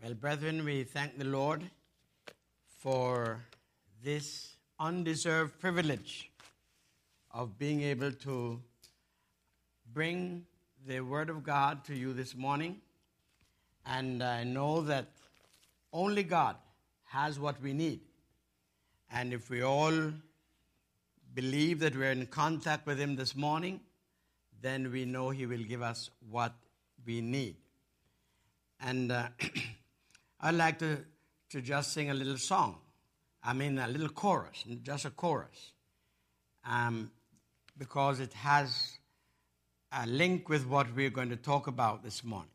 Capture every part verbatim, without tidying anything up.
Well, brethren, we thank the Lord for this undeserved privilege of being able to bring the Word of God to you this morning. And I know that only God has what we need. And if we all believe that we're in contact with Him this morning, then we know He will give us what we need. And uh, I'd like to, to just sing a little song. I mean, a little chorus, just a chorus. Um, because it has a link with what we're going to talk about this morning.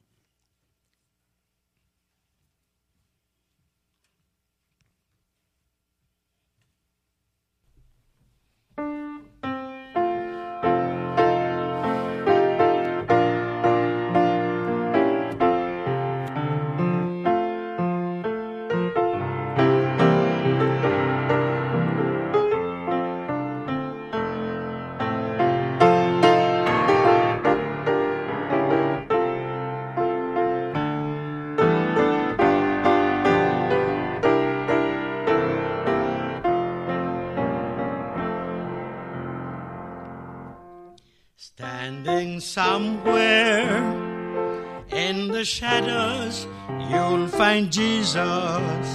Standing somewhere in the shadows, you'll find Jesus.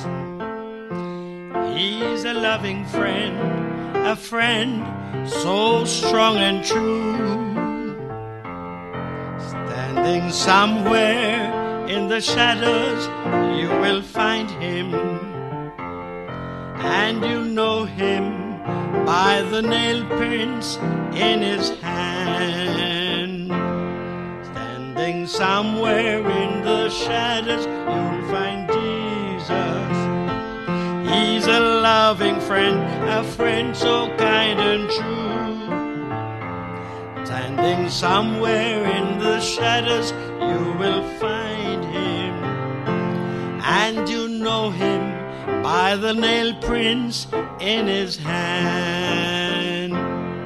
He's a loving friend, a friend so strong and true. Standing somewhere in the shadows, you will find Him, and you know Him by the nail prints in His hand. Standing somewhere in the shadows, you'll find Jesus. He's a loving friend, a friend so kind and true. Standing somewhere in the shadows, you will find Him, and you know Him by the nail prints in His hand.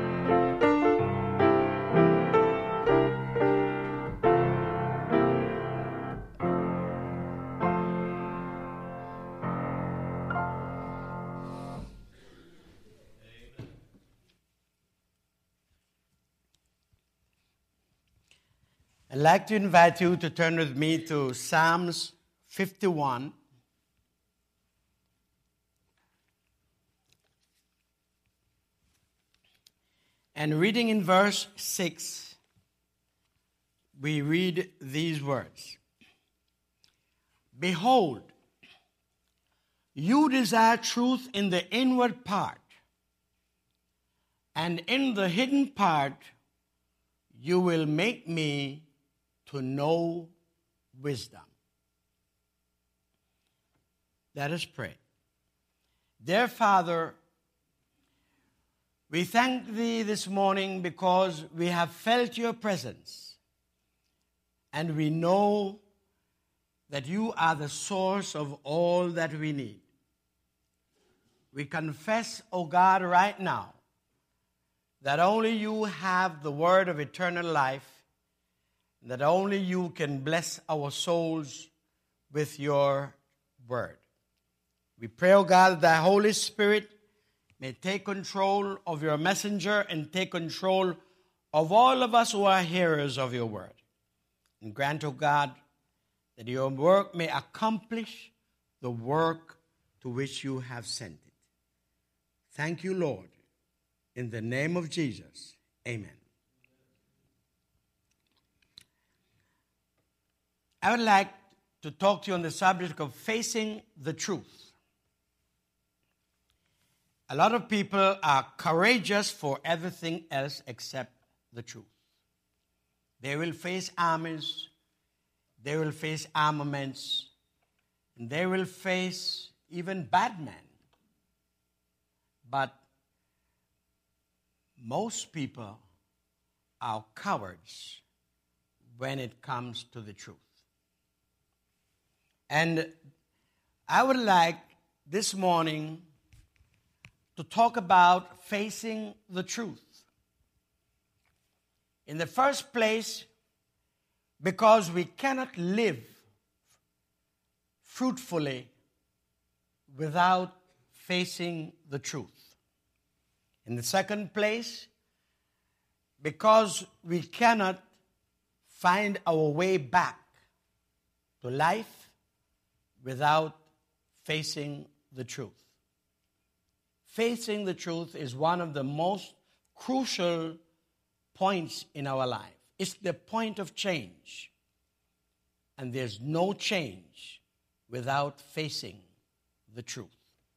I'd like to invite you to turn with me to Psalms fifty-one. And reading in verse six, we read these words. Behold, you desire truth in the inward part, and in the hidden part you will make me to know wisdom. Let us pray. Dear Father, we thank Thee this morning because we have felt Your presence, and we know that You are the source of all that we need. We confess, O God, right now, that only You have the word of eternal life, that only You can bless our souls with Your word. We pray, O God, that Thy Holy Spirit may take control of Your messenger and take control of all of us who are hearers of Your word. And grant, O God, that Your work may accomplish the work to which You have sent it. Thank You, Lord. In the name of Jesus, amen. I would like to talk to you on the subject of facing the truth. A lot of people are courageous for everything else except the truth. They will face armies, they will face armaments, and they will face even bad men. But most people are cowards when it comes to the truth. And I would like this morning to talk about facing the truth. In the first place, because we cannot live fruitfully without facing the truth. In the second place, because we cannot find our way back to life without facing the truth. Facing the truth is one of the most crucial points in our life. It's the point of change. And there's no change without facing the truth.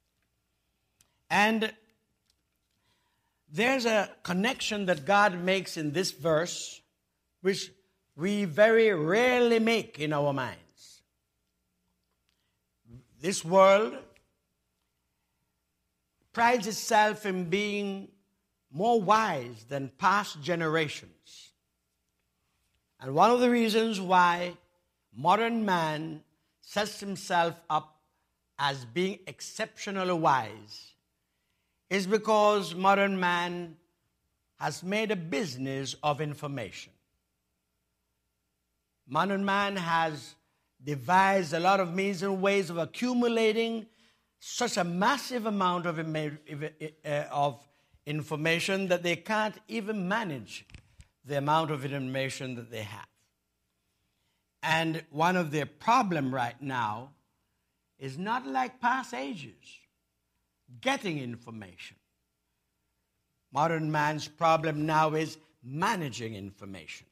And there's a connection that God makes in this verse, which we very rarely make in our minds. This world prides itself in being more wise than past generations. And one of the reasons why modern man sets himself up as being exceptionally wise is because modern man has made a business of information. Modern man has devised a lot of means and ways of accumulating such a massive amount of, of information that they can't even manage the amount of information that they have. And one of their problems right now is not like past ages, getting information. Modern man's problem now is managing information.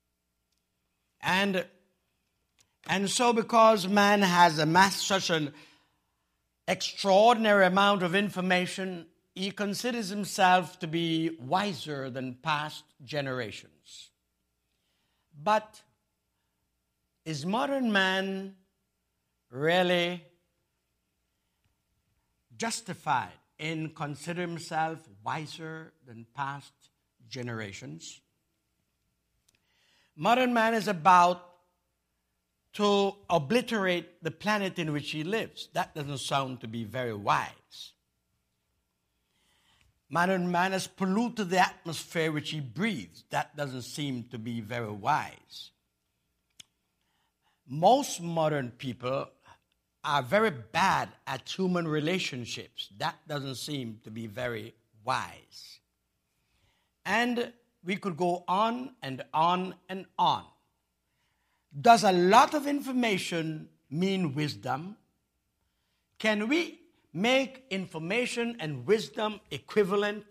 And, and so because man has amassed such an extraordinary amount of information, he considers himself to be wiser than past generations. But is modern man really justified in considering himself wiser than past generations? Modern man is about to obliterate the planet in which he lives. That doesn't sound to be very wise. Modern man has polluted the atmosphere which he breathes. That doesn't seem to be very wise. Most modern people are very bad at human relationships. That doesn't seem to be very wise. And we could go on and on and on. Does a lot of information mean wisdom? Can we make information and wisdom equivalent?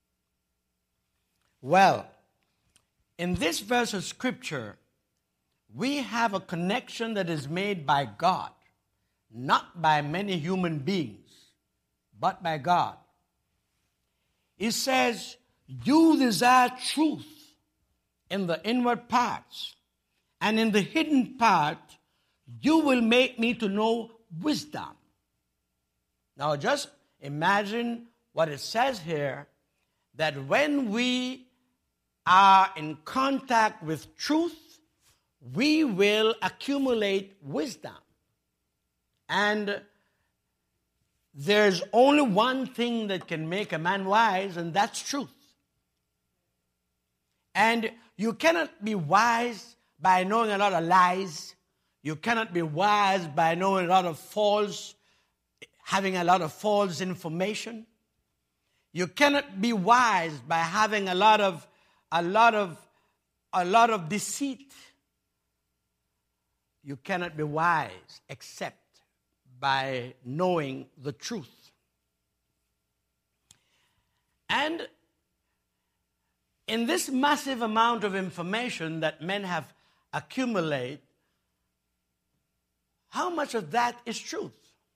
Well, in this verse of Scripture, we have a connection that is made by God, not by many human beings, but by God. It says, you desire truth in the inward parts, and in the hidden part, you will make me to know wisdom. Now just imagine what it says here, that when we are in contact with truth, we will accumulate wisdom. And there's only one thing that can make a man wise, and that's truth. And you cannot be wise by knowing a lot of lies. You cannot be wise by knowing a lot of false, having a lot of false information. You cannot be wise by having a lot of, a lot of, a lot of deceit. You cannot be wise except by knowing the truth. And in this massive amount of information that men have accumulated, how much of that is truth?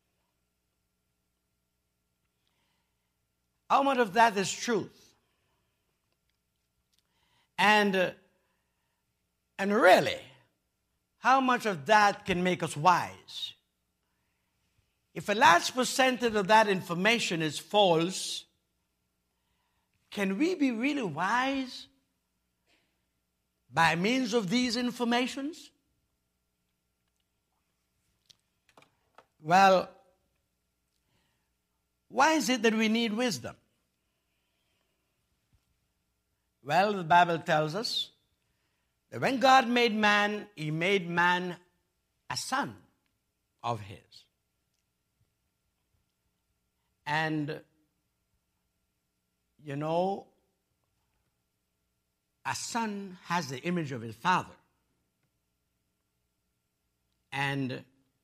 How much of that is truth? And, uh, and really, how much of that can make us wise? If a large percentage of that information is false, can we be really wise by means of these informations? Well, why is it that we need wisdom? Well, the Bible tells us that when God made man, he made man a son of his. And, you know, a son has the image of his father. And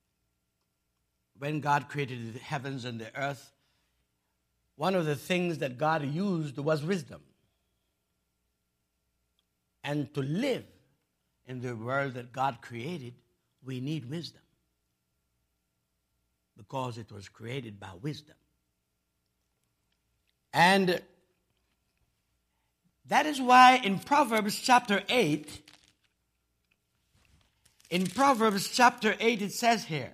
when God created the heavens and the earth, one of the things that God used was wisdom. And to live in the world that God created, we need wisdom. Because it was created by wisdom. And that is why in Proverbs chapter eight, in Proverbs chapter eight it says here,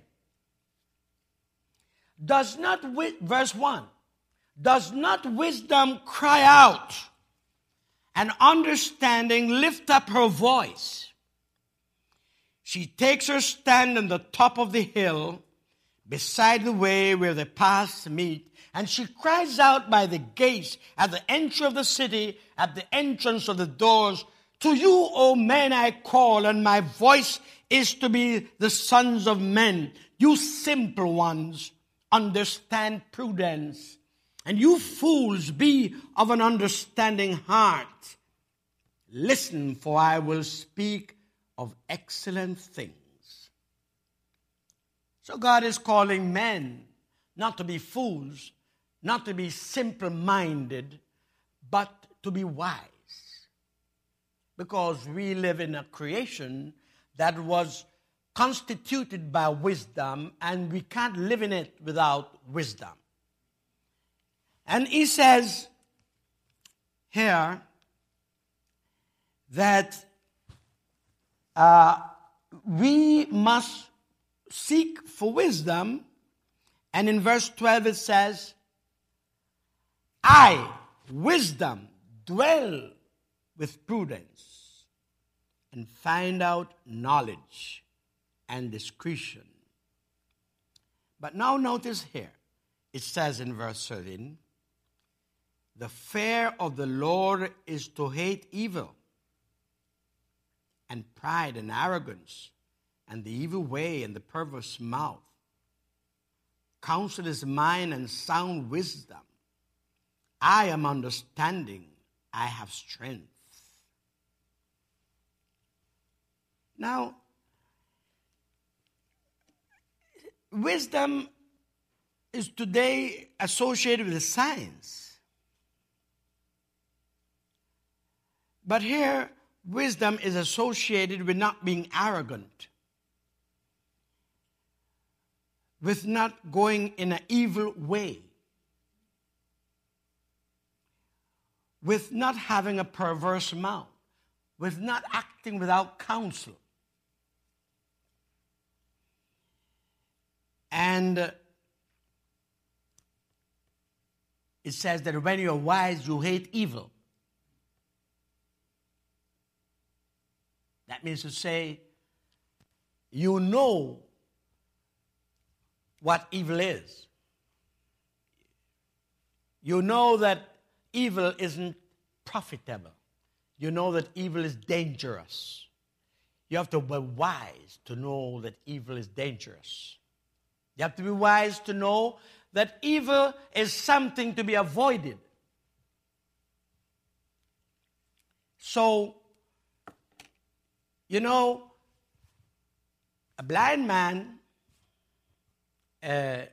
does not, verse one, does not wisdom cry out and understanding lift up her voice? She takes her stand on the top of the hill beside the way where the paths meet, and she cries out by the gates, at the entry of the city, at the entrance of the doors, to you, O men, I call, and my voice is to be the sons of men. You simple ones, understand prudence, and you fools, be of an understanding heart. Listen, for I will speak of excellent things. So God is calling men not to be fools, not to be simple-minded, but to be wise. Because we live in a creation that was constituted by wisdom, and we can't live in it without wisdom. And he says here that uh, we must seek for wisdom. And in verse twelve it says, I, wisdom, dwell with prudence and find out knowledge and discretion. But now notice here, it says in verse thirteen, the fear of the Lord is to hate evil, and pride and arrogance, and the evil way and the perverse mouth. Counsel is mine and sound wisdom. I am understanding, I have strength. Now, wisdom is today associated with science. But here, wisdom is associated with not being arrogant, with not going in an evil way, with not having a perverse mouth, with not acting without counsel. And uh, it says that when you're wise, you hate evil. That means to say, you know what evil is. You know that evil isn't profitable. You know that evil is dangerous. You have to be wise to know that evil is dangerous. You have to be wise to know that evil is something to be avoided. So, you know, a blind man uh,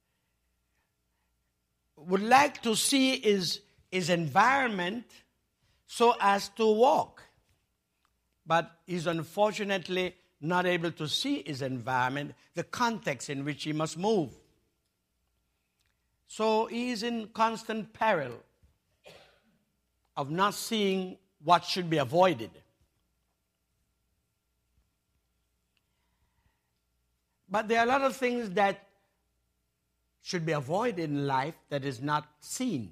would like to see his, his environment so as to walk. But he's unfortunately not able to see his environment, the context in which he must move. So he is in constant peril of not seeing what should be avoided. But there are a lot of things that should be avoided in life that is not seen.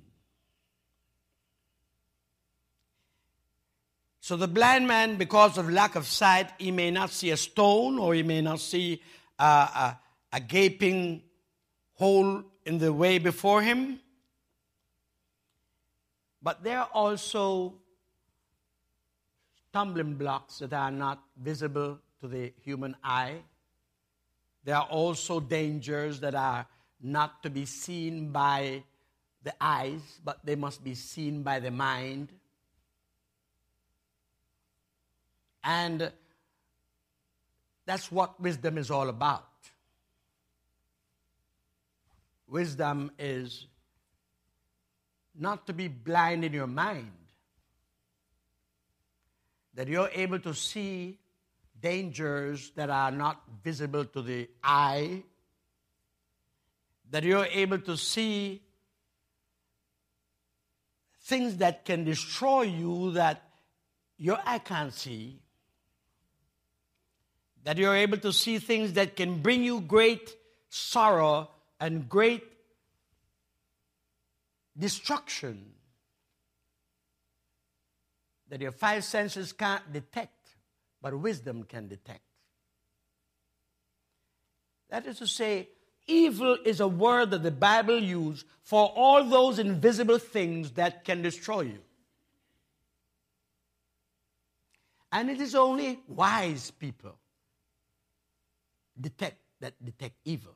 So the blind man, because of lack of sight, he may not see a stone, or he may not see uh, a, a gaping hole in the way before him. But there are also stumbling blocks that are not visible to the human eye. there are also dangers that are not to be seen by the eyes, but they must be seen by the mind. And that's what wisdom is all about. Wisdom is not to be blind in your mind, that you're able to see dangers that are not visible to the eye, that you're able to see things that can destroy you that your eye can't see, that you're able to see things that can bring you great sorrow and great destruction that your five senses can't detect, but wisdom can detect. That is to say, evil is a word that the Bible uses for all those invisible things that can destroy you. And it is only wise people detect that detect evil.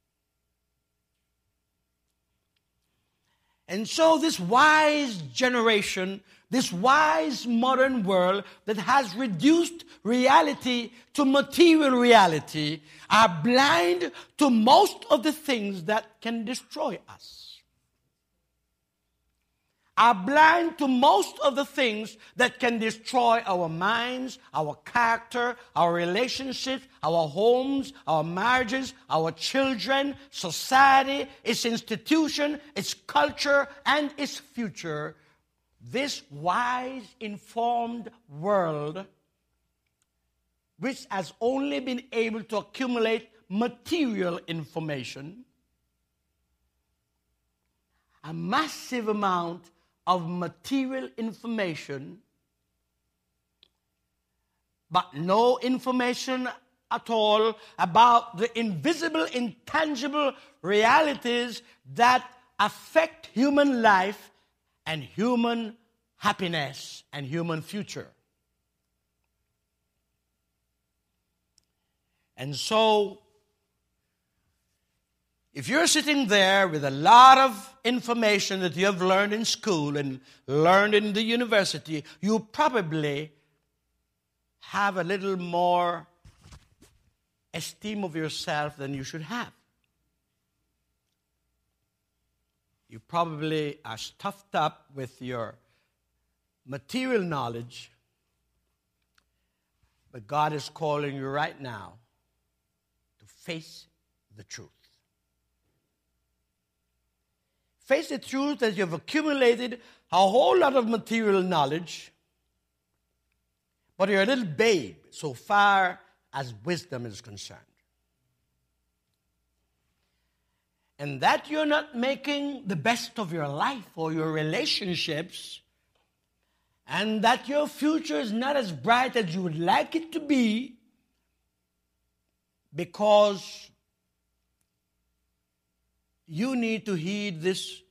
And so this wise generation, this wise modern world that has reduced reality to material reality, are blind to most of the things that can destroy us. Are blind to most of the things that can destroy our minds, our character, our relationships, our homes, our marriages, our children, society, its institution, its culture, and its future. This wise, informed world, which has only been able to accumulate material information, a massive amount of material information, but no information at all about the invisible, intangible realities that affect human life and human happiness and human future. And so, if you're sitting there with a lot of information that you have learned in school and learned in the university, you probably have a little more esteem of yourself than you should have. You probably are stuffed up with your material knowledge, but God is calling you right now to face the truth. Face the truth that you've accumulated a whole lot of material knowledge, but you're a little babe so far as wisdom is concerned. And that you're not making the best of your life or your relationships, and that your future is not as bright as you would like it to be, because you need to heed this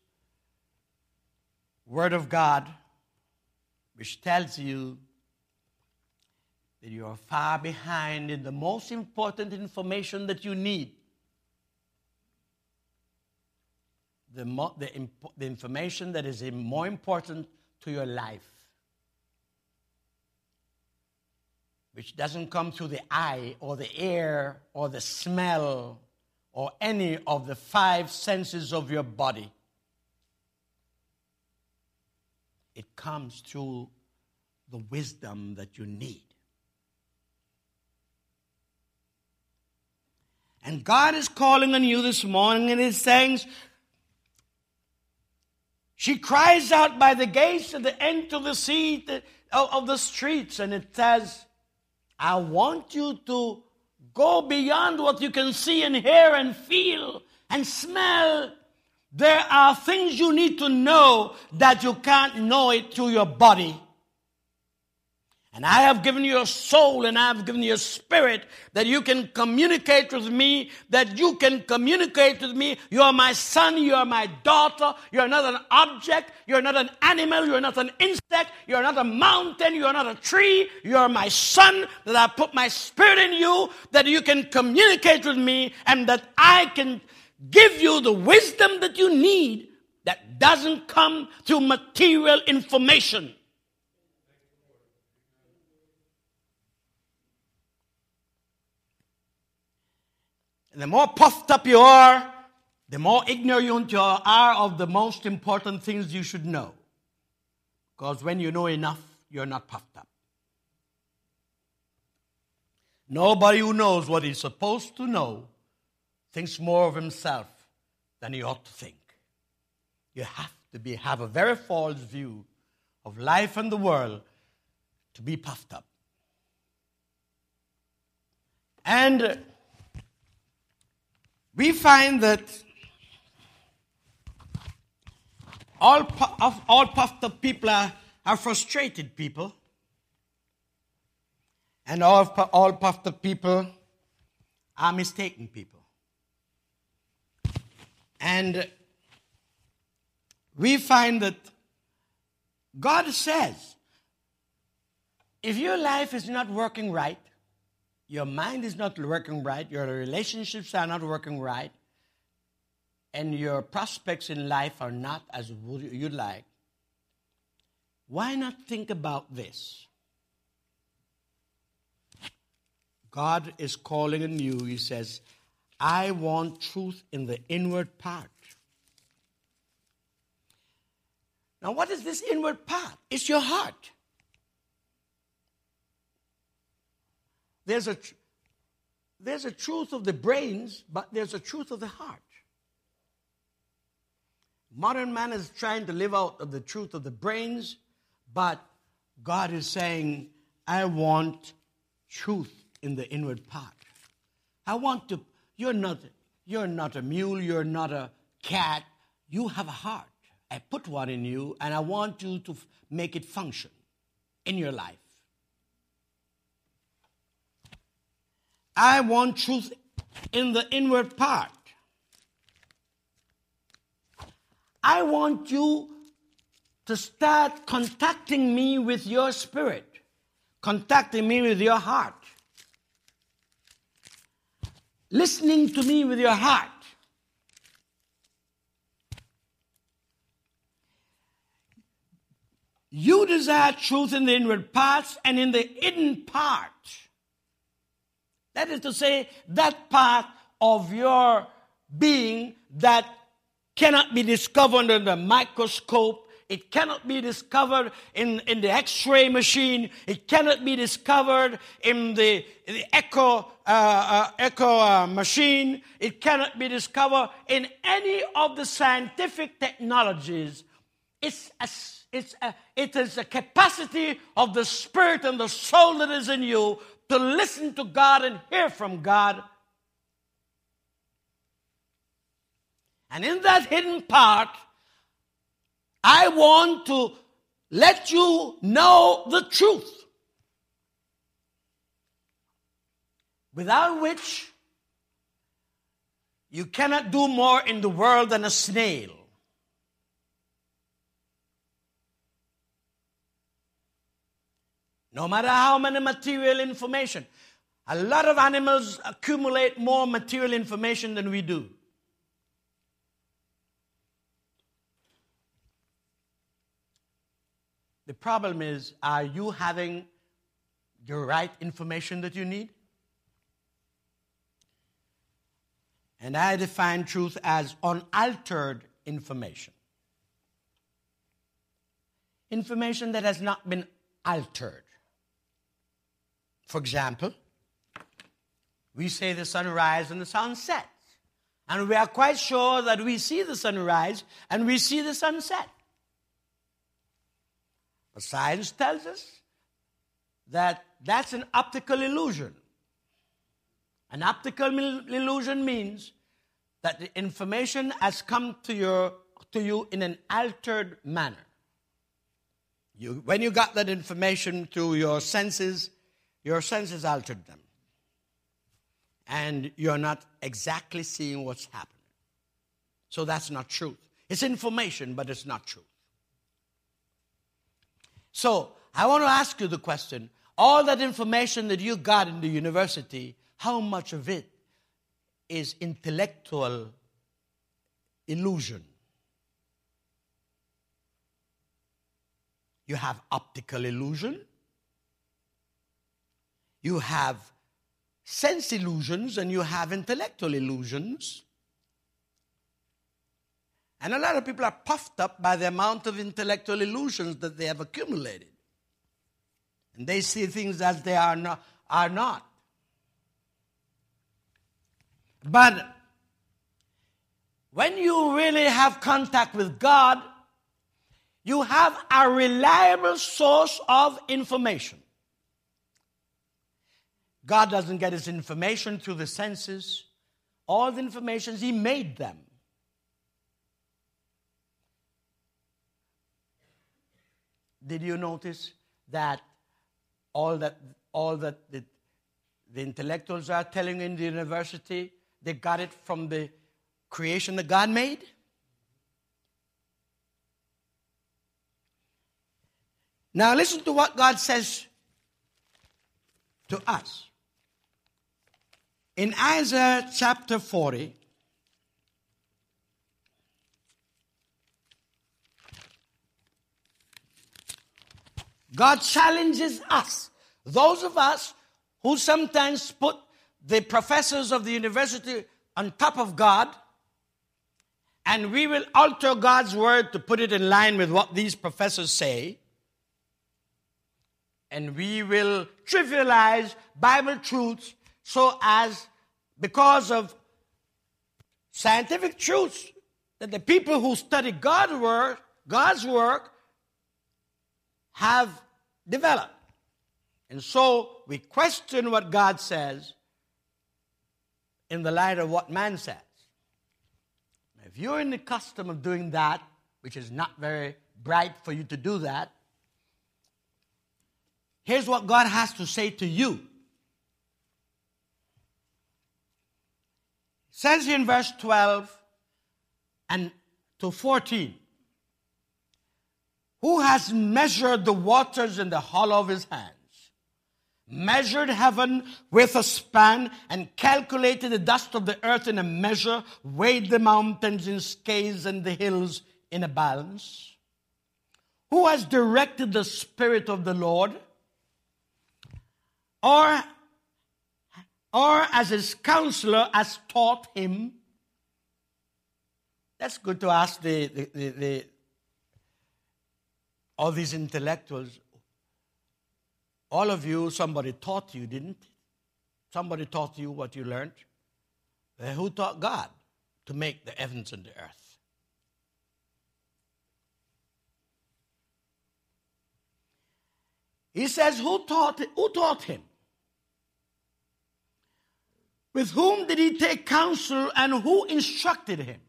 word of God, which tells you that you are far behind in the most important information that you need. The, mo- the, imp- the information that is more important to your life, which doesn't come through the eye or the ear or the smell or any of the five senses of your body. It comes through the wisdom that you need. And God is calling on you this morning, and He's saying, she cries out by the gates at the end of the seat of the streets, and it says, I want you to go beyond what you can see and hear and feel and smell. There are things you need to know that you can't know it through your body. And I have given you a soul and I have given you a spirit that you can communicate with me, that you can communicate with me. You are my son, you are my daughter. You are not an object, you are not an animal, you are not an insect, you are not a mountain, you are not a tree. You are my son, that I put my spirit in you, that you can communicate with me, and that I can give you the wisdom that you need that doesn't come through material information. And the more puffed up you are, the more ignorant you are of the most important things you should know. Because when you know enough, you're not puffed up. Nobody who knows what he's supposed to know thinks more of himself than he ought to think. You have to be, have a very false view of life and the world to be puffed up. And we find that all, all puffed up people are, are frustrated people. And all, all puffed up people are mistaken people. And we find that God says, if your life is not working right, your mind is not working right, your relationships are not working right, and your prospects in life are not as you'd like, why not think about this? God is calling on you. He says, I want truth in the inward part. Now, what is this inward part? It's your heart. There's a, there's a truth of the brains, but there's a truth of the heart. Modern man is trying to live out of the truth of the brains, but God is saying, I want truth in the inward part. I want to, you're not, you're not a mule, you're not a cat, you have a heart. I put one in you, and I want you to make it function in your life. I want truth in the inward part. I want you to start contacting me with your spirit, contacting me with your heart, listening to me with your heart. You desire truth in the inward parts and in the hidden part. That is to say, that part of your being that cannot be discovered under the microscope. It cannot be discovered in, in the X-ray machine. It cannot be discovered in the, the echo, uh, uh, echo uh, machine. It cannot be discovered in any of the scientific technologies. It's a, it's a, it is a capacity of the spirit and the soul that is in you to listen to God and hear from God. And in that hidden part, I want to let you know the truth, without which you cannot do more in the world than a snail. No matter how many material information, a lot of animals accumulate more material information than we do. The problem is, are you having the right information that you need? And I define truth as unaltered information. Information that has not been altered. For example, we say the sun rises and the sun sets. And we are quite sure that we see the sunrise and we see the sunset. But science tells us that that's an optical illusion. An optical illusion means that the information has come to, your, to you in an altered manner. You, when you got that information through your senses, your senses altered them. And you're not exactly seeing what's happening. So that's not truth. It's information, but it's not truth. So I want to ask you the question, all that information that you got in the university, how much of it is intellectual illusion? You have optical illusion. You have sense illusions, and you have intellectual illusions. And a lot of people are puffed up by the amount of intellectual illusions that they have accumulated. And they see things as they are not. Are not. But when you really have contact with God, you have a reliable source of information. God doesn't get his information through the senses. All the information, he made them. Did you notice that all that all that the, the intellectuals are telling in the university, they got it from the creation that God made? Now listen to what God says to us. In Isaiah chapter forty, God challenges us, those of us who sometimes put the professors of the university on top of God, and we will alter God's word to put it in line with what these professors say, and we will trivialize Bible truths so as, because of scientific truths that the people who study God's work, God's work have developed. And so we question what God says in the light of what man says. If you're in the custom of doing that, which is not very bright for you to do that, here's what God has to say to you. It says in verse twelve and to fourteen, who has measured the waters in the hollow of his hands, measured heaven with a span, and calculated the dust of the earth in a measure, weighed the mountains in scales and the hills in a balance? Who has directed the Spirit of the Lord? Or, or as his counselor has taught him? That's good to ask the, the, the, the all these intellectuals. All of you, somebody taught you, didn't? Somebody taught you what you learned. Well, who taught God to make the heavens and the earth? He says, who taught, who taught him? With whom did he take counsel, and who instructed him?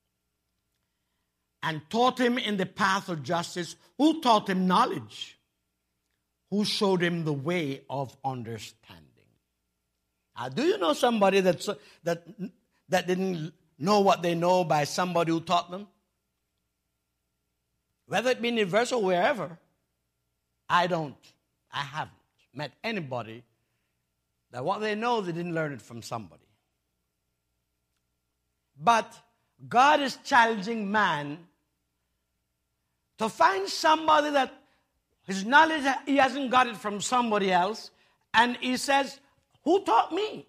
And taught him in the path of justice? Who taught him knowledge? Who showed him the way of understanding? Now, do you know somebody that's, that, that didn't know what they know by somebody who taught them? Whether it be in the verse or wherever, I don't, I haven't met anybody that what they know, they didn't learn it from somebody. But God is challenging man to find somebody that his knowledge, he hasn't got it from somebody else. And he says, who taught me?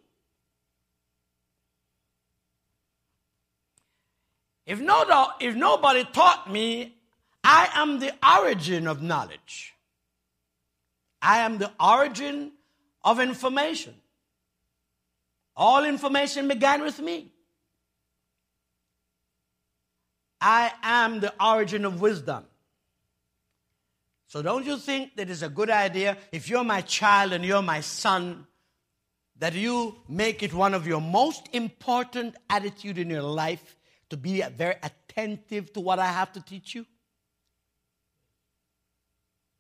If, no, if nobody taught me, I am the origin of knowledge. I am the origin of information. All information began with me. I am the origin of wisdom. So don't you think that it's a good idea, if you're my child and you're my son, that you make it one of your most important attitudes in your life to be very attentive to what I have to teach you?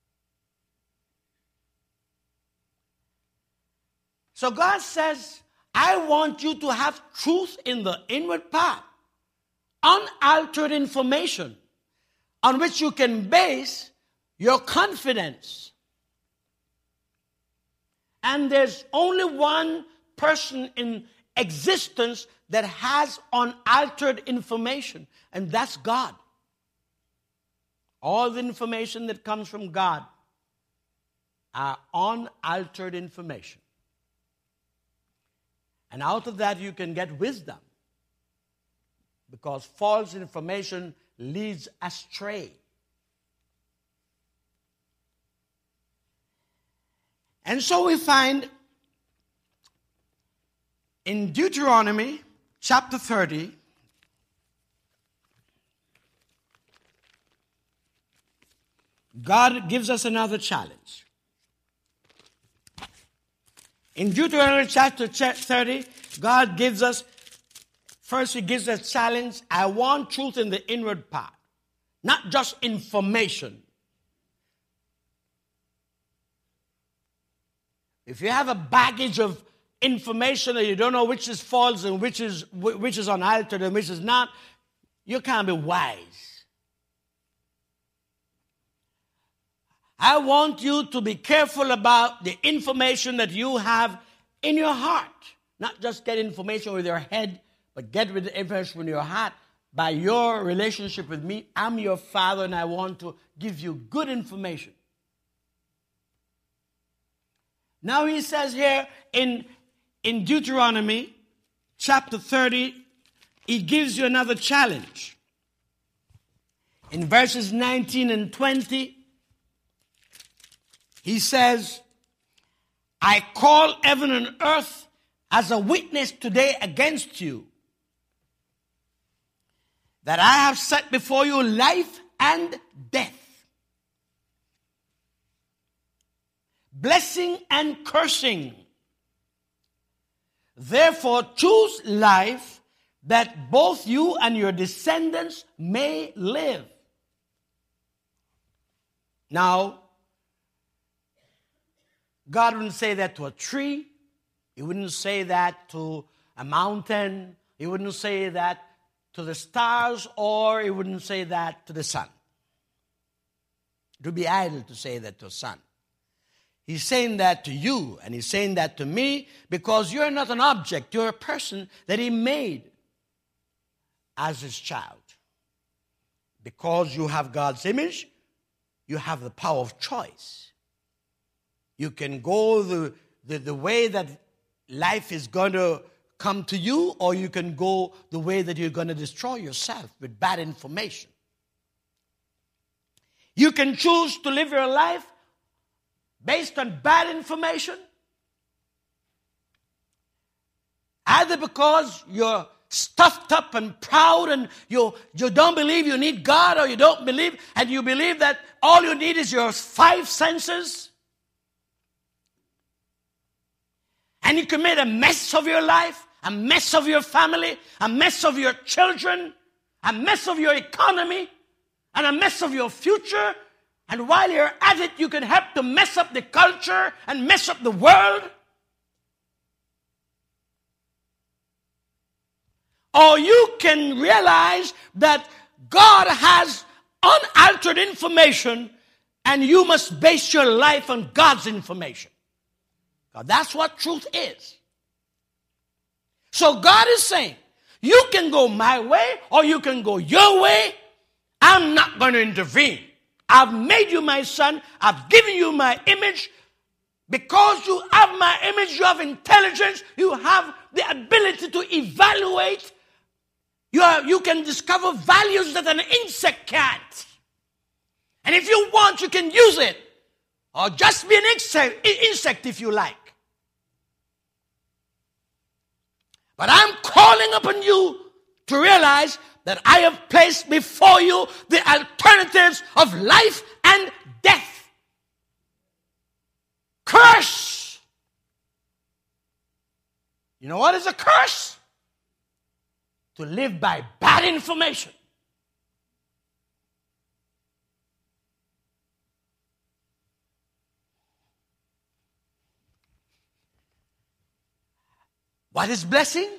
So God says, I want you to have truth in the inward part, unaltered information on which you can base your confidence. And there's only one person in existence that has unaltered information, and that's God. All the information that comes from God are unaltered information. And out of that you can get wisdom, because false information leads astray. And so we find in Deuteronomy chapter thirty, God gives us another challenge. In Deuteronomy chapter thirty, God gives us, first He gives us a challenge. I want truth in the inward part, not just information. If you have a baggage of information and you don't know which is false and which is which is unaltered and which is not, you can't be wise. I want you to be careful about the information that you have in your heart. Not just get information with your head, but get with the information with your heart. By your relationship with me, I'm your father and I want to give you good information. Now he says here in, in Deuteronomy chapter thirty, he gives you another challenge. In verses nineteen and twenty, he says, I call heaven and earth as a witness today against you, that I have set before you life and death, blessing and cursing. Therefore, choose life, that both you and your descendants may live. Now, God wouldn't say that to a tree. He wouldn't say that to a mountain. He wouldn't say that to the stars, or he wouldn't say that to the sun. It would be idle to say that to a sun. He's saying that to you, and he's saying that to me, because you're not an object. You're a person that he made as his child. Because you have God's image, you have the power of choice. You can go the, the, the way that life is going to come to you, or you can go the way that you're going to destroy yourself with bad information. You can choose to live your life based on bad information, either because you're stuffed up and proud and you, you don't believe you need God, or you don't believe, and you believe that all you need is your five senses. And you commit a mess of your life, a mess of your family, a mess of your children, a mess of your economy, and a mess of your future. And while you're at it, you can help to mess up the culture and mess up the world. Or you can realize that God has unaltered information, and you must base your life on God's information. Now, that's what truth is. So God is saying, you can go my way or you can go your way. I'm not going to intervene. I've made you my son. I've given you my image. Because you have my image, you have intelligence, you have the ability to evaluate. You, are, you can discover values that an insect can't. And if you want, you can use it. Or just be an insect, insect if you like. But I'm calling upon you to realize that I have placed before you the alternatives of life and death. Curse. You know what is a curse? To live by bad information. What is blessing?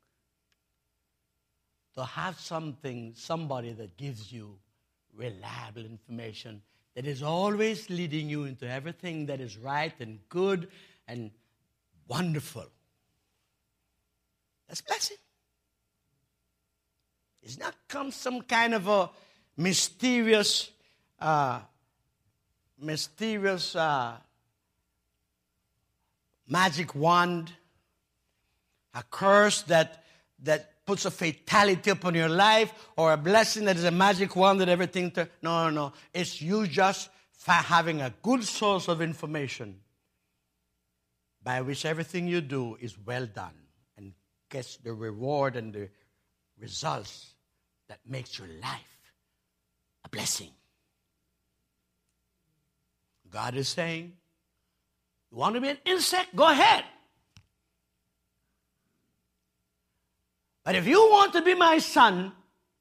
To have something, somebody that gives you reliable information that is always leading you into everything that is right and good and wonderful. That's blessing. It's not come some kind of a mysterious, uh, mysterious uh, magic wand, a curse that that puts a fatality upon your life, or a blessing that is a magic wand that everything. Ter- no, no, no. It's you just having a good source of information by which everything you do is well done and gets the reward and the results that makes your life a blessing. God is saying, you want to be an insect? Go ahead. But if you want to be my son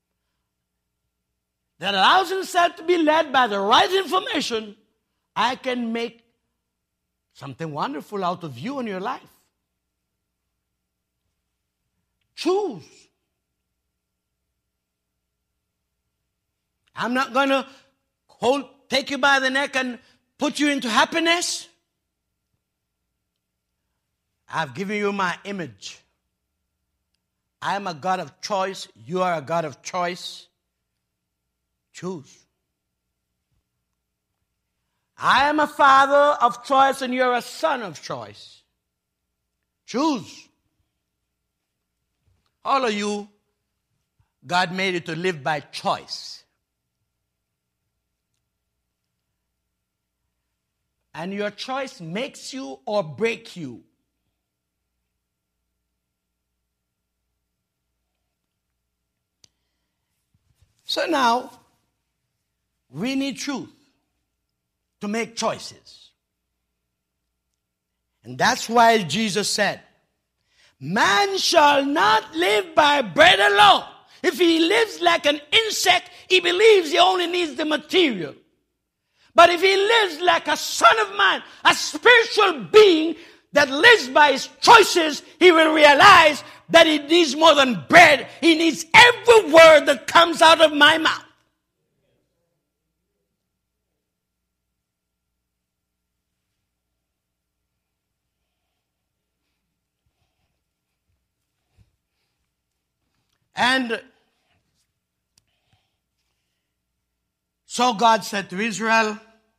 that allows himself to be led by the right information, I can make something wonderful out of you and your life. Choose. I'm not going to hold, take you by the neck and put you into happiness. I've given you my image. I am a God of choice. You are a God of choice. Choose. I am a father of choice and you're a son of choice. Choose. All of you, God made you to live by choice. And your choice makes you or breaks you. So now, we need truth to make choices. And that's why Jesus said, man shall not live by bread alone. If he lives like an insect, he believes he only needs the material. But if he lives like a son of man, a spiritual being that lives by his choices, he will realize that he needs more than bread. He needs every word that comes out of my mouth. And so God said to Israel,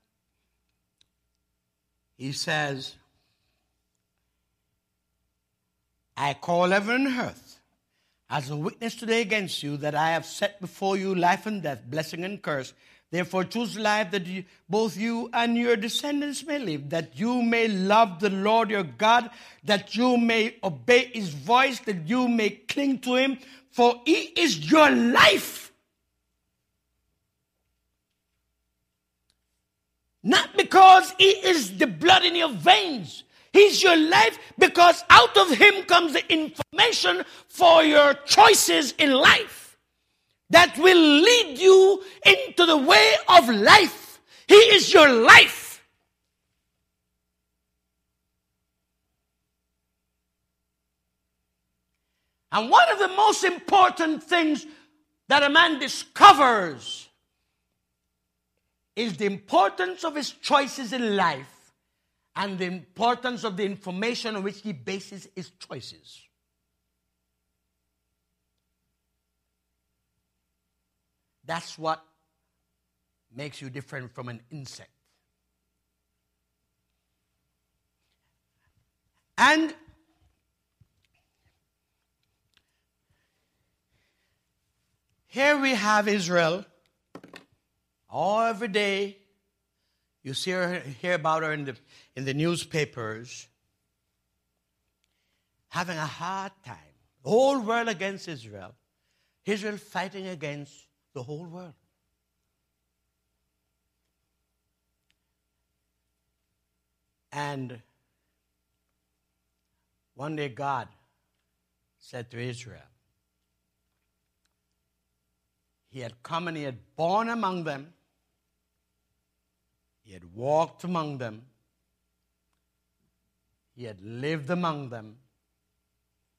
he says, I call heaven and earth as a witness today against you that I have set before you life and death, blessing and curse. Therefore choose life that you, both you and your descendants may live, that you may love the Lord your God, that you may obey his voice, that you may cling to him, for he is your life. Not because he is the blood in your veins. He's your life because out of him comes the information for your choices in life that will lead you into the way of life. He is your life. And one of the most important things that a man discovers is the importance of his choices in life and the importance of the information on which he bases his choices. That's what makes you different from an insect. And here we have Israel. All every day, you see her, hear about her in the, in the newspapers, having a hard time. The whole world against Israel. Israel fighting against the whole world. And one day God said to Israel, he had come and he had born among them. He had walked among them. He had lived among them.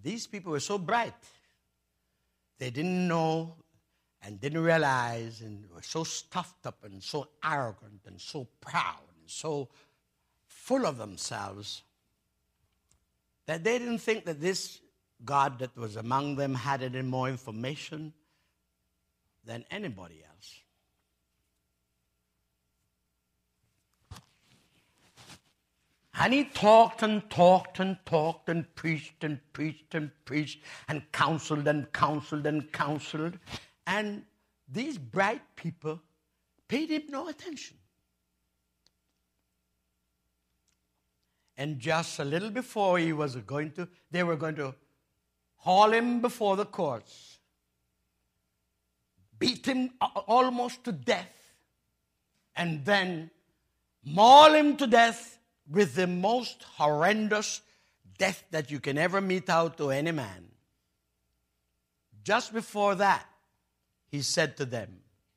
these people were so bright. They didn't know and didn't realize and were so stuffed up and so arrogant and so proud and so full of themselves that they didn't think that this God that was among them had any more information than anybody else. And he talked and talked and talked and preached and preached and preached and counseled and counseled and counseled. And these bright people paid him no attention. And just a little before he was going to, they were going to haul him before the courts, beat him almost to death, and then maul him to death with the most horrendous death that you can ever mete out to any man. Just before that, he said to them,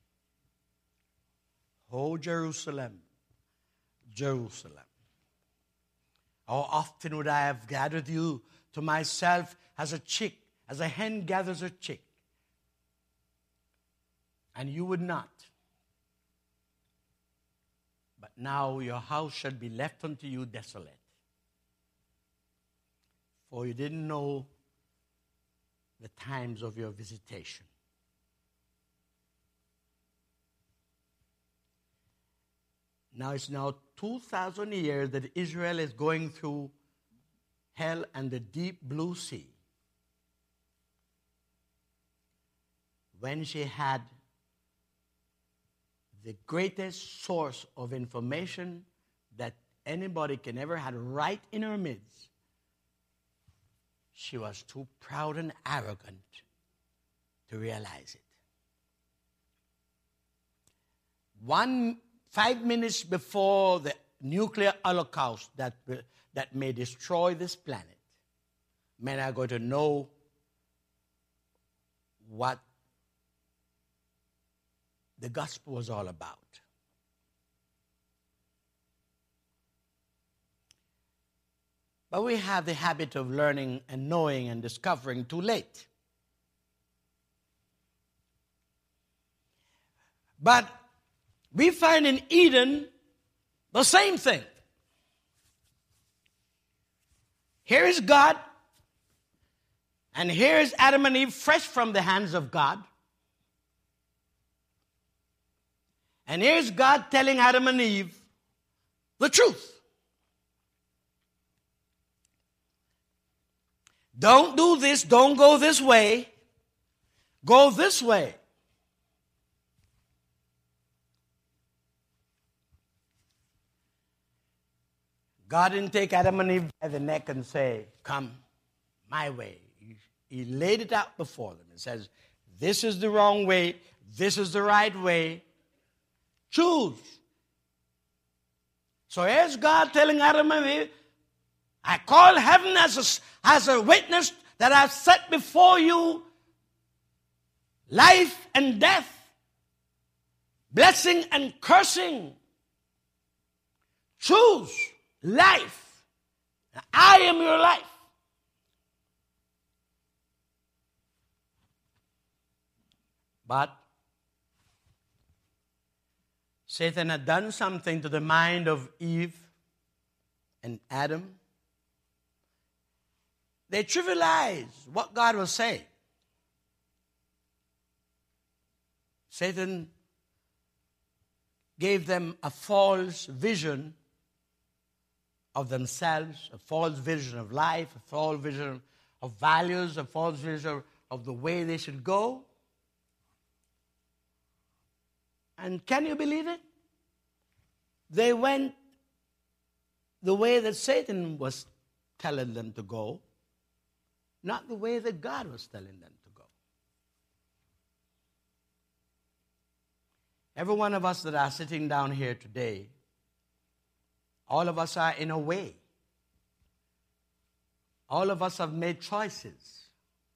"O Jerusalem, Jerusalem, how often would I have gathered you to myself as a chick, as a hen gathers a chick, and you would not. But now your house shall be left unto you desolate. For you didn't know the times of your visitation." Now it's now two thousand years that Israel is going through hell and the deep blue sea. When she had the greatest source of information that anybody can ever have right in her midst, she was too proud and arrogant to realize it. One, five minutes before the nuclear holocaust that, that may destroy this planet, men are going to know what the gospel was all about. But we have the habit of learning and knowing and discovering too late. But we find in Eden the same thing. Here is God, and here is Adam and Eve fresh from the hands of God. And here's God telling Adam and Eve the truth. Don't do this, don't go this way, go this way. God didn't take Adam and Eve by the neck and say, "Come my way." He, he laid it out before them and says, "This is the wrong way, this is the right way. Choose." So here's God telling Adam and Eve, "I call heaven as a, as a witness that I've set before you life and death, blessing and cursing. Choose life. I am your life." But Satan had done something to the mind of Eve and Adam. They trivialized what God was saying. Satan gave them a false vision of themselves, a false vision of life, a false vision of values, a false vision of the way they should go. And can you believe it? They went the way that Satan was telling them to go, not the way that God was telling them to go. Every one of us that are sitting down here today, all of us are in a way. All of us have made choices.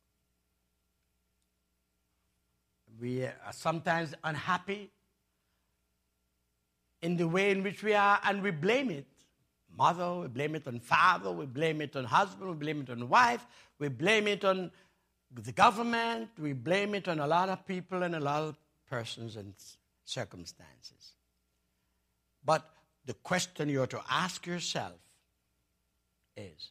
We are sometimes unhappy in the way in which we are, and we blame it mother, we blame it on father, we blame it on husband, we blame it on wife, we blame it on the government, we blame it on a lot of people and a lot of persons and circumstances. But the question you have to ask yourself is,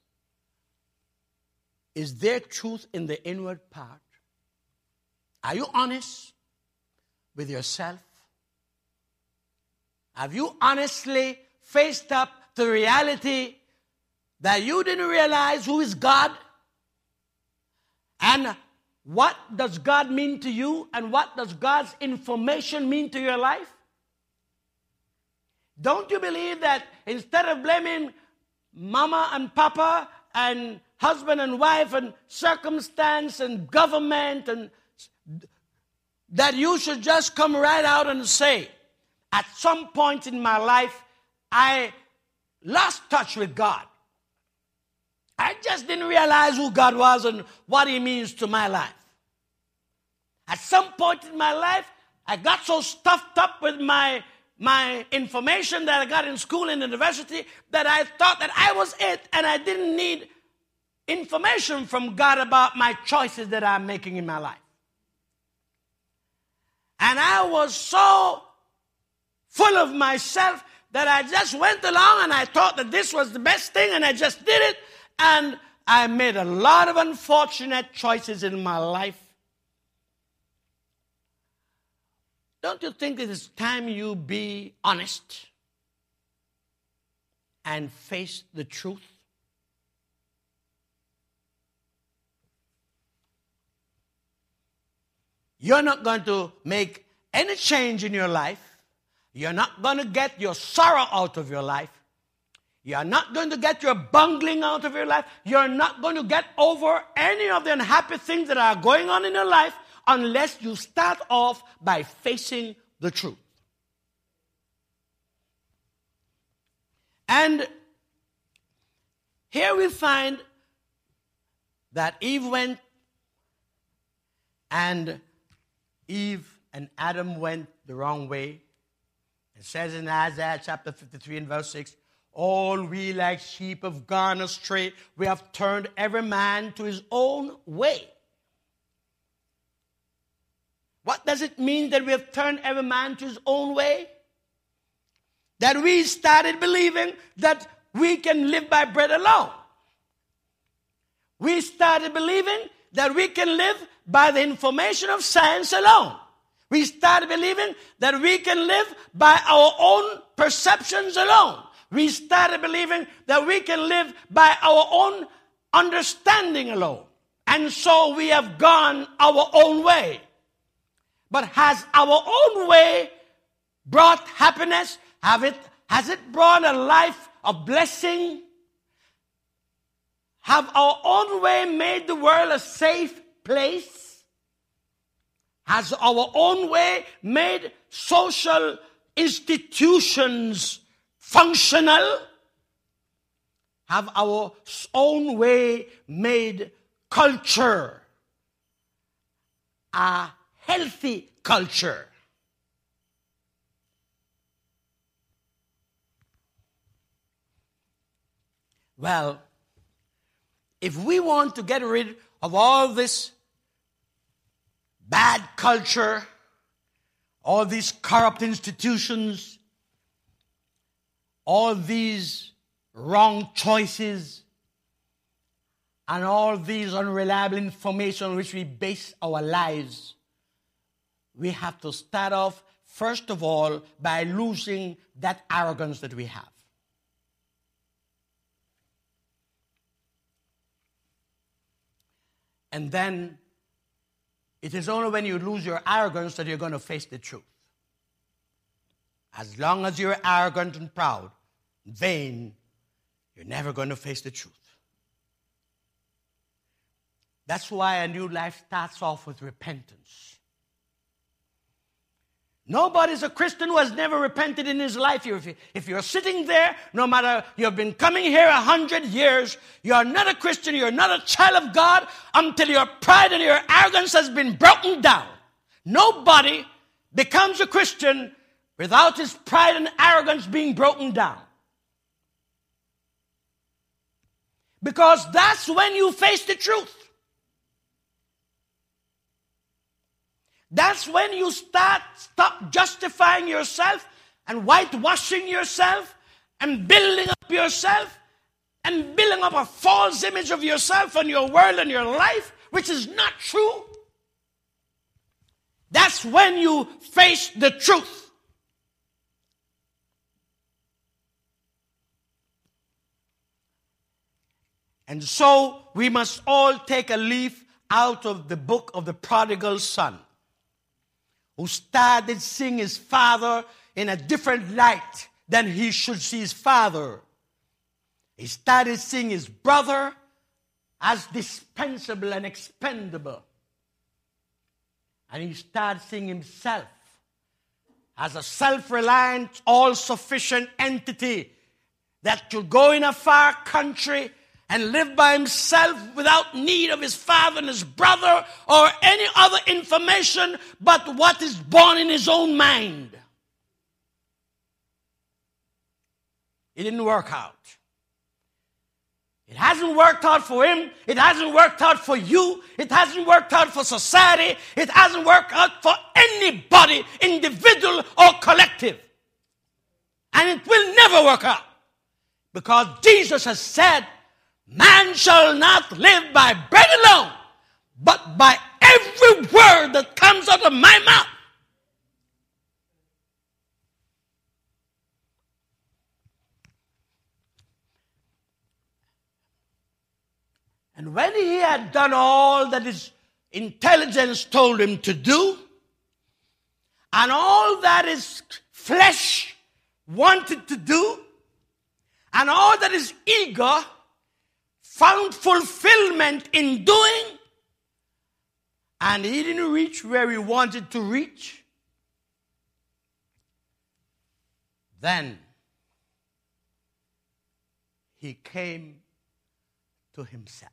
is there truth in the inward part? Are you honest with yourself? Have you honestly faced up to the reality that you didn't realize who is God? And what does God mean to you? And what does God's information mean to your life? Don't you believe that instead of blaming mama and papa and husband and wife and circumstance and government, and that you should just come right out and say, at some point in my life, I lost touch with God. I just didn't realize who God was and what He means to my life. At some point in my life, I got so stuffed up with my, my information that I got in school and university that I thought that I was it, and I didn't need information from God about my choices that I'm making in my life. And I was so full of myself that I just went along and I thought that this was the best thing, and I just did it. And I made a lot of unfortunate choices in my life. Don't you think it is time you be honest and face the truth? You're not going to make any change in your life. You're not going to get your sorrow out of your life. You're not going to get your bungling out of your life. You're not going to get over any of the unhappy things that are going on in your life unless you start off by facing the truth. And here we find that Eve went, and Eve and Adam went the wrong way. It says in Isaiah chapter fifty-three and verse six, all we like sheep have gone astray. We have turned every man to his own way. What does it mean that we have turned every man to his own way? That we started believing that we can live by bread alone. We started believing that we can live by the information of science alone. We started believing that we can live by our own perceptions alone. We started believing that we can live by our own understanding alone. And so we have gone our own way. But has our own way brought happiness? Have it, has it brought a life of blessing? Have our own way made the world a safe place? Has our own way made social institutions functional? Have our own way made culture a healthy culture? Well, if we want to get rid of all this bad culture, all these corrupt institutions, all these wrong choices, and all these unreliable information on which we base our lives, we have to start off, first of all, by losing that arrogance that we have. And then it is only when you lose your arrogance that you're going to face the truth. As long as you're arrogant and proud, vain, you're never going to face the truth. That's why a new life starts off with repentance. Nobody's a Christian who has never repented in his life. If you're sitting there, no matter you've been coming here a hundred years, you're not a Christian, you're not a child of God until your pride and your arrogance has been broken down. Nobody becomes a Christian without his pride and arrogance being broken down. Because that's when you face the truth. That's when you start, stop justifying yourself and whitewashing yourself and building up yourself and building up a false image of yourself and your world and your life, which is not true. That's when you face the truth. And so we must all take a leaf out of the book of the prodigal son, who started seeing his father in a different light than he should see his father. He started seeing his brother as dispensable and expendable. And he started seeing himself as a self-reliant, all-sufficient entity that could go in a far country and live by himself without need of his father and his brother or any other information but what is born in his own mind. It didn't work out. It hasn't worked out for him. It hasn't worked out for you. It hasn't worked out for society. It hasn't worked out for anybody, individual or collective. And it will never work out. Because Jesus has said, man shall not live by bread alone, but by every word that comes out of my mouth. And when he had done all that his intelligence told him to do, and all that his flesh wanted to do, and all that his ego found fulfillment in doing, and he didn't reach where he wanted to reach, then he came to himself.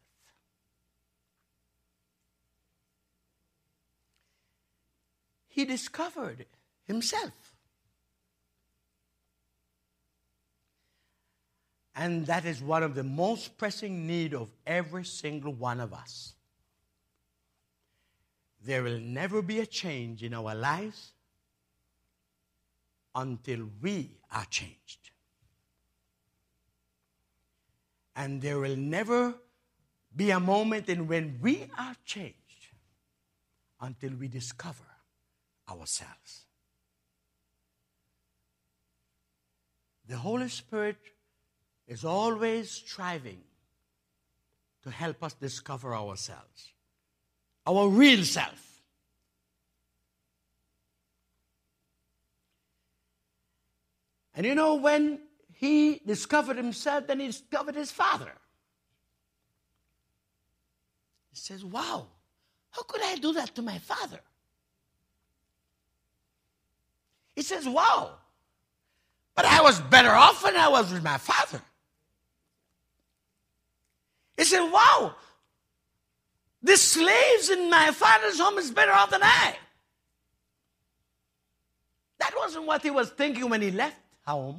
He discovered himself. And that is one of the most pressing needs of every single one of us. There will never be a change in our lives until we are changed. And there will never be a moment in when we are changed until we discover ourselves. The Holy Spirit is always striving to help us discover ourselves, our real self. And you know, when he discovered himself, then he discovered his father. He says, wow, how could I do that to my father? He says, wow, but I was better off when I was with my father. He said, wow, the slaves in my father's home is better off than I. That wasn't what he was thinking when he left home.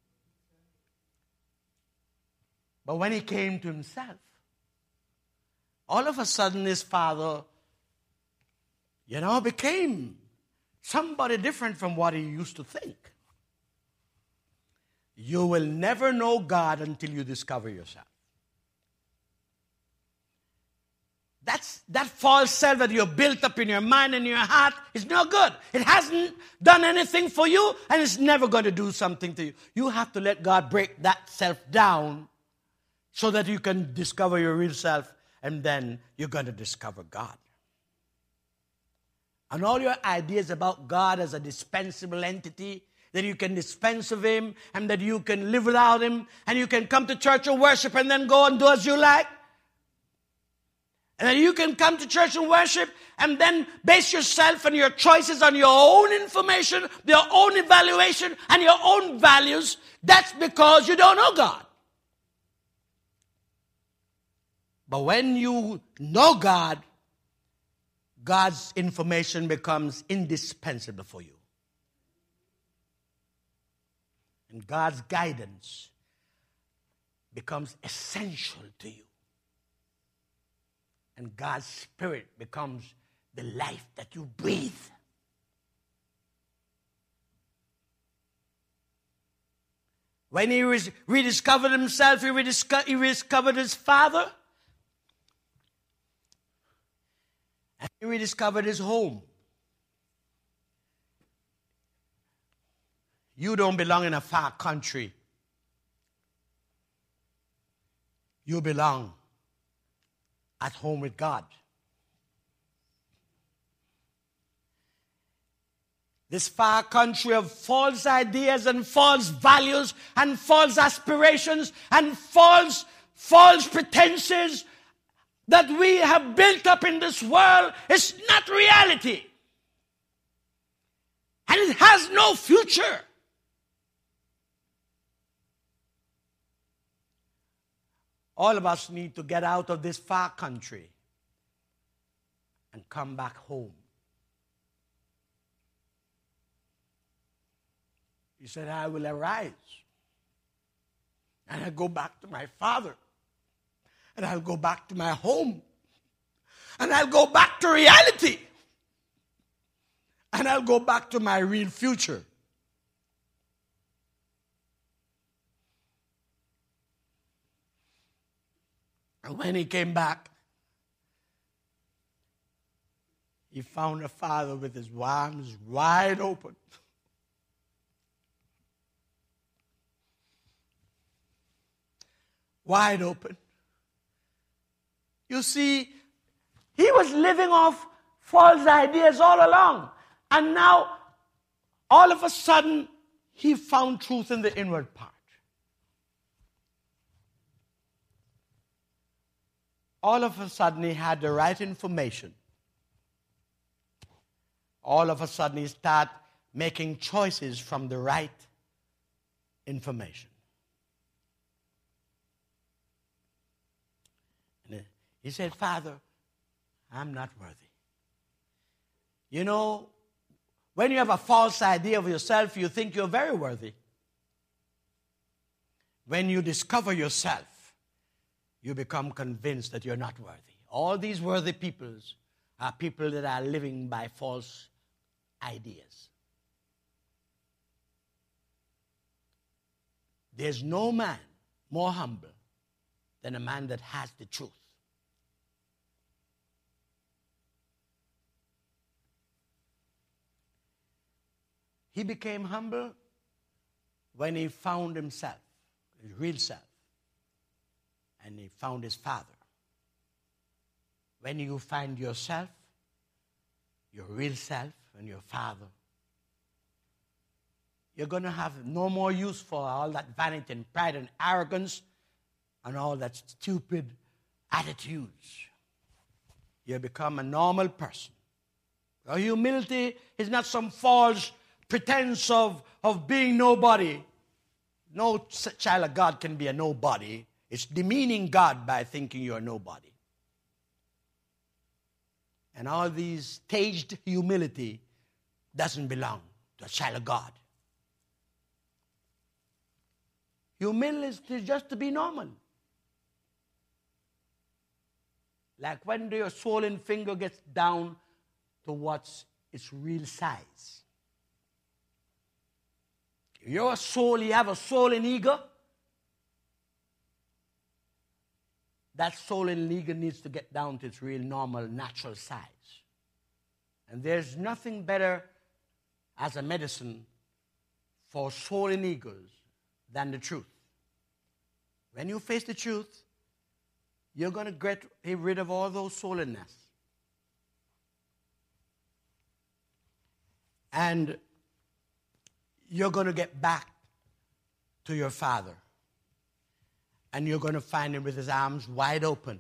But when he came to himself, all of a sudden his father, you know, became somebody different from what he used to think. You will never know God until you discover yourself. That's, that false self that you built up in your mind and your heart is no good. It hasn't done anything for you, and it's never going to do something to you. You have to let God break that self down so that you can discover your real self, and then you're going to discover God. And all your ideas about God as a dispensable entity, that you can dispense of him, and that you can live without him, and you can come to church and worship and then go and do as you like. And then you can come to church and worship and then base yourself and your choices on your own information, your own evaluation, and your own values. That's because you don't know God. But when you know God, God's information becomes indispensable for you. And God's guidance, becomes essential to you. And God's Spirit becomes the life that you breathe. When he rediscovered himself, he rediscovered, he rediscovered his father. And he rediscovered his home. You don't belong in a far country. You belong at home with God. This far country of false ideas and false values and false aspirations and false, false pretenses that we have built up in this world is not reality. And it has no future. All of us need to get out of this far country and come back home. He said, I will arise and I'll go back to my father and I'll go back to my home and I'll go back to reality and I'll go back to my real future. And when he came back, he found a father with his arms wide open. Wide open. You see, he was living off false ideas all along. And now, all of a sudden, he found truth in the inward part. All of a sudden, he had the right information. All of a sudden, he started making choices from the right information. And he said, Father, I'm not worthy. You know, when you have a false idea of yourself, you think you're very worthy. When you discover yourself, you become convinced that you're not worthy. All these worthy peoples are people that are living by false ideas. There's no man more humble than a man that has the truth. He became humble when he found himself, his real self. And he found his father. When you find yourself, your real self, and your father, you're going to have no more use for all that vanity and pride and arrogance and all that stupid attitudes. You become a normal person. Your humility is not some false pretense of, of being nobody. No child of God can be a nobody. It's demeaning God by thinking you're nobody. And all these staged humility doesn't belong to a child of God. Humility is just to be normal. Like when your swollen finger gets down to what's its real size. If you're a soul, you have a swollen ego. That swollen ego needs to get down to its real normal, natural size. And there's nothing better as a medicine for swollen egos than the truth. When you face the truth, you're going to get rid of all those swollenness. And you're going to get back to your Father. And you're going to find him with his arms wide open.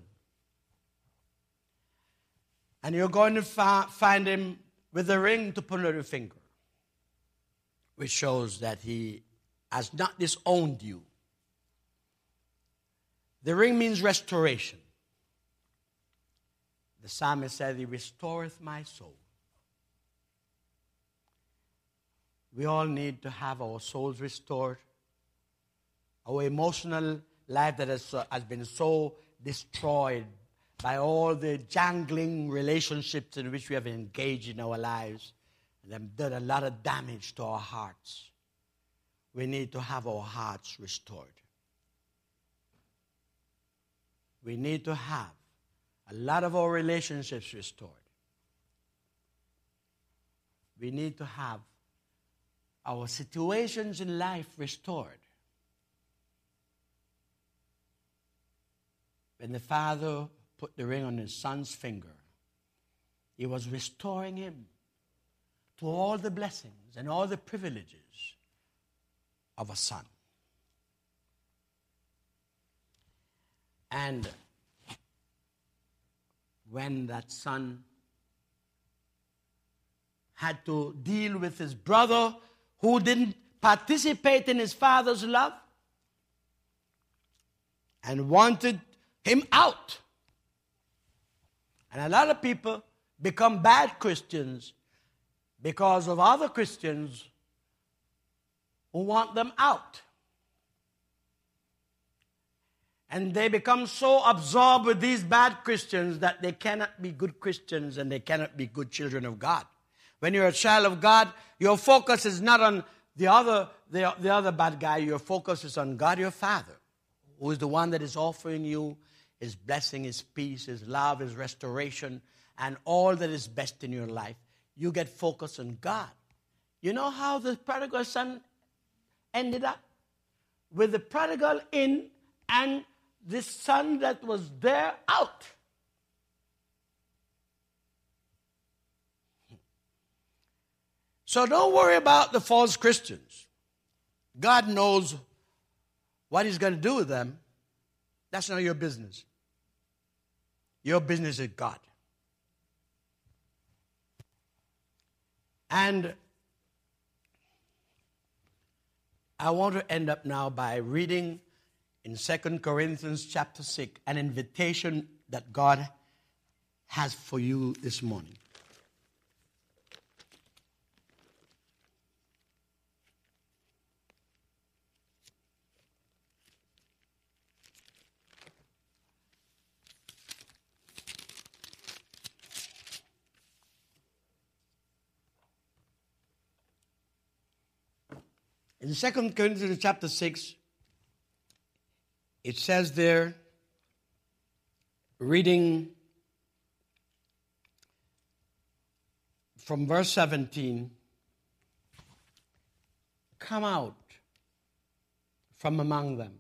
And you're going to fa- find him with a ring to put on your finger, which shows that he has not disowned you. The ring means restoration. The psalmist said, he restoreth my soul. We all need to have our souls restored. Our emotional life that has, uh, has been so destroyed by all the jangling relationships in which we have engaged in our lives. They've done a lot of damage to our hearts. We need to have our hearts restored. We need to have a lot of our relationships restored. We need to have our situations in life restored. When the father put the ring on his son's finger, he was restoring him to all the blessings and all the privileges of a son. And when that son had to deal with his brother who didn't participate in his father's love and wanted him out. And a lot of people become bad Christians because of other Christians who want them out. And they become so absorbed with these bad Christians that they cannot be good Christians and they cannot be good children of God. When you're a child of God, your focus is not on the other, the, the other bad guy. Your focus is on God, your Father, who is the one that is offering you His blessing, His peace, His love, His restoration, and all that is best in your life. You get focused on God. You know how the prodigal son ended up? With the prodigal in and the son that was there out. So don't worry about the false Christians. God knows what He's going to do with them. That's not your business. Your business is God. And I want to end up now by reading in Second Corinthians chapter six an invitation that God has for you this morning. In Second Corinthians chapter six, it says there, reading from verse seventeen, come out from among them.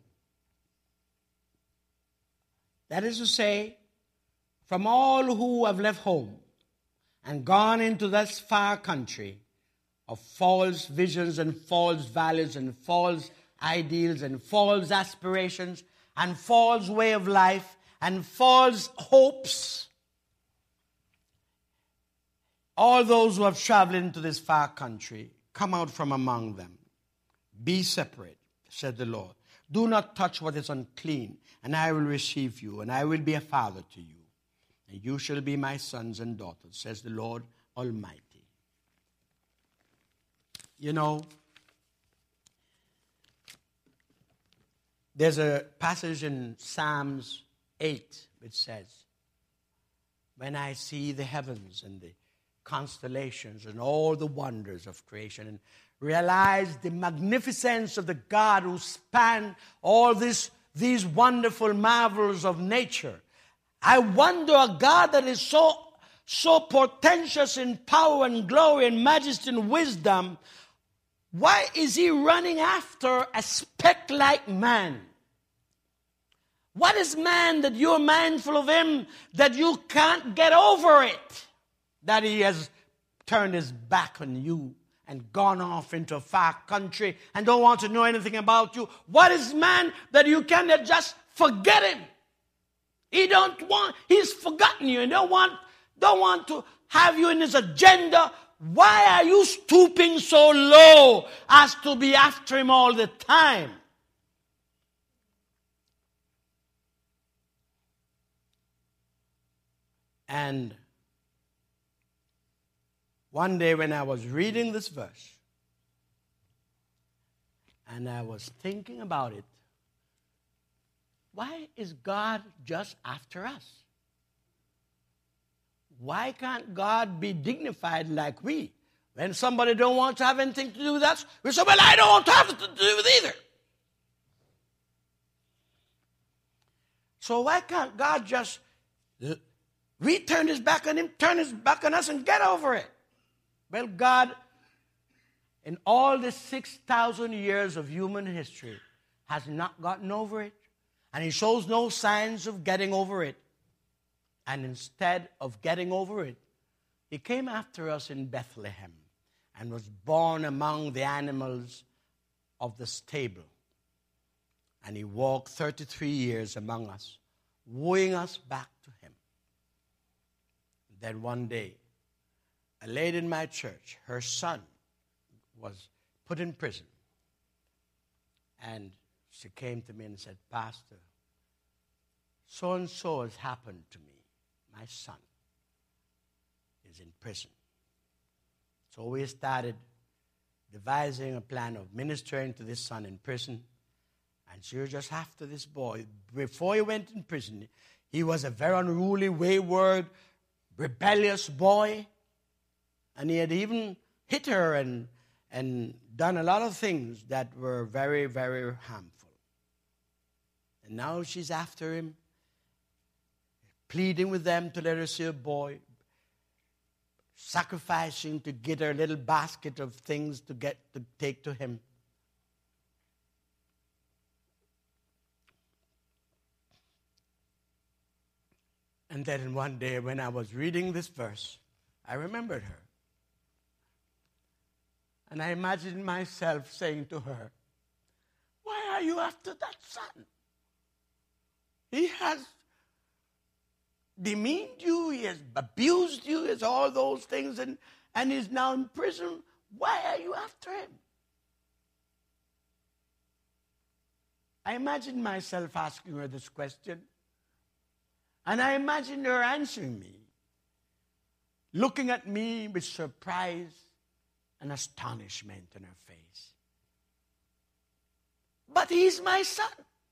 That is to say, from all who have left home and gone into this far country of false visions and false values and false ideals and false aspirations and false way of life and false hopes. All those who have traveled into this far country, come out from among them. Be separate, said the Lord. Do not touch what is unclean, and I will receive you, and I will be a father to you. And you shall be my sons and daughters, says the Lord Almighty. You know, there's a passage in Psalms eight which says, when I see the heavens and the constellations and all the wonders of creation and realize the magnificence of the God who spanned all this, these wonderful marvels of nature, I wonder a God that is so, so portentous in power and glory and majesty and wisdom, why is He running after a speck like man? What is man that you're mindful of him, that you can't get over it? That he has turned his back on you and gone off into a far country and don't want to know anything about you. What is man that you cannot just forget him? He don't want, he's forgotten you and don't want, don't want to have you in his agenda. Why are you stooping so low as to be after him all the time? And one day when I was reading this verse, and I was thinking about it, why is God just after us? Why can't God be dignified like we? When somebody don't want to have anything to do with us, we say, well, I don't want to have it to do with either. So why can't God just return his back on him, turn his back on us, and get over it? Well, God, in all the six thousand years of human history, has not gotten over it. And he shows no signs of getting over it. And instead of getting over it, he came after us in Bethlehem and was born among the animals of the stable. And he walked thirty-three years among us, wooing us back to him. Then one day, a lady in my church, her son was put in prison. And she came to me and said, Pastor, so-and-so has happened to me. My son is in prison. So we started devising a plan of ministering to this son in prison. And she was just after this boy. Before he went in prison, he was a very unruly, wayward, rebellious boy. And he had even hit her and, and done a lot of things that were very, very harmful. And now she's after him, pleading with them to let her see a boy, sacrificing to get her little basket of things to get to take to him. And then one day when I was reading this verse, I remembered her. And I imagined myself saying to her, why are you after that son? He has demeaned you, he has abused you, he has all those things, and, and he's now in prison. Why are you after him? I imagined myself asking her this question, and I imagined her answering me, looking at me with surprise and astonishment in her face. But he's my son.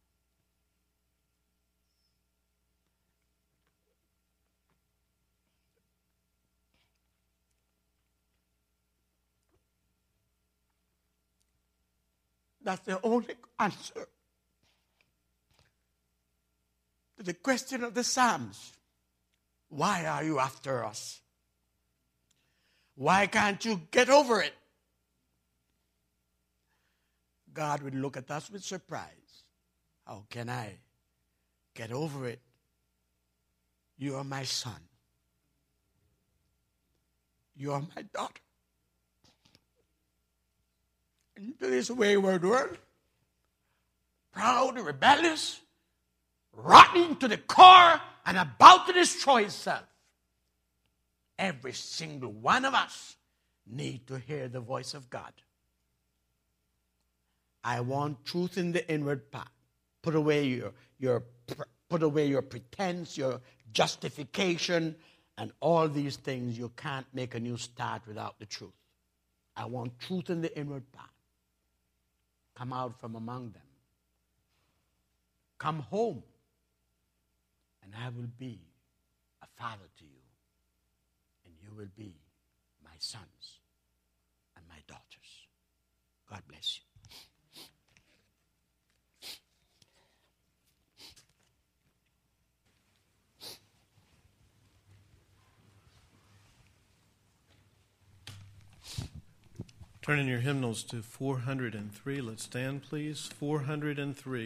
That's the only answer to the question of the Psalms. Why are you after us? Why can't you get over it? God would look at us with surprise. How can I get over it? You are my son. You are my daughter. Into this wayward world, proud, rebellious, rotten to the core, and about to destroy itself. Every single one of us need to hear the voice of God. I want truth in the inward part. Put away your, your, put away your pretense, your justification, and all these things. You can't make a new start without the truth. I want truth in the inward part. Come out from among them. Come home, and I will be a father to you, and you will be my sons and my daughters. God bless you. Turn in your hymnals to four hundred three. Let's stand, please. four hundred three.